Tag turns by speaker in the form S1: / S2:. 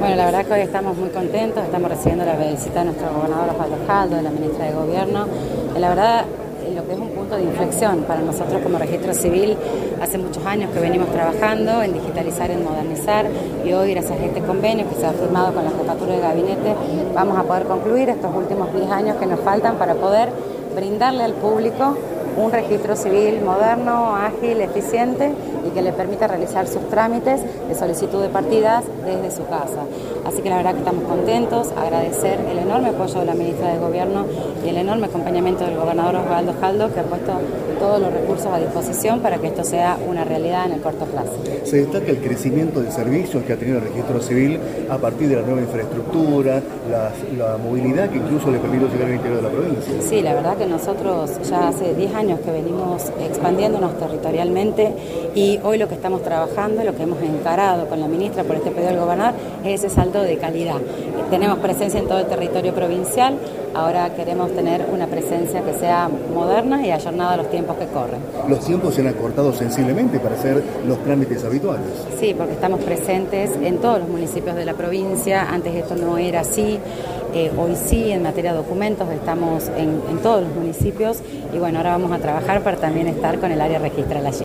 S1: Bueno, la verdad que hoy estamos muy contentos, estamos recibiendo la visita de nuestro gobernador Osvaldo Jaldo, de la ministra de Gobierno. La verdad, lo que es un punto de inflexión para nosotros como registro civil, hace muchos años que venimos trabajando en digitalizar, en modernizar, y hoy gracias a este convenio que se ha firmado con la Jefatura de Gabinete vamos a poder concluir estos últimos 10 años que nos faltan para poder brindarle al público un registro civil moderno, ágil, eficiente y que le permita realizar sus trámites de solicitud de partidas desde su casa. Así que la verdad que estamos contentos, agradecer el enorme apoyo de la ministra de Gobierno y el enorme acompañamiento del gobernador Osvaldo Jaldo, que ha puesto todos los recursos a disposición para que esto sea una realidad en el corto plazo.
S2: Se destaca el crecimiento de servicios que ha tenido el registro civil a partir de la nueva infraestructura, la movilidad que incluso le permitió llegar al interior de la provincia.
S1: Sí, la verdad que nosotros ya hace 10 años que venimos expandiéndonos territorialmente y hoy lo que estamos trabajando, lo que hemos encarado con la ministra por este pedido del gobernador es ese salto de calidad. Tenemos presencia en todo el territorio provincial, ahora queremos tener una presencia que sea moderna y ayornada a los tiempos que corren.
S2: Los tiempos se han acortado sensiblemente para hacer los trámites habituales.
S1: Sí, porque estamos presentes en todos los municipios de la provincia, antes esto no era así, hoy sí, en materia de documentos estamos en todos los municipios y bueno, ahora vamos a trabajar para también estar con el área registral allí.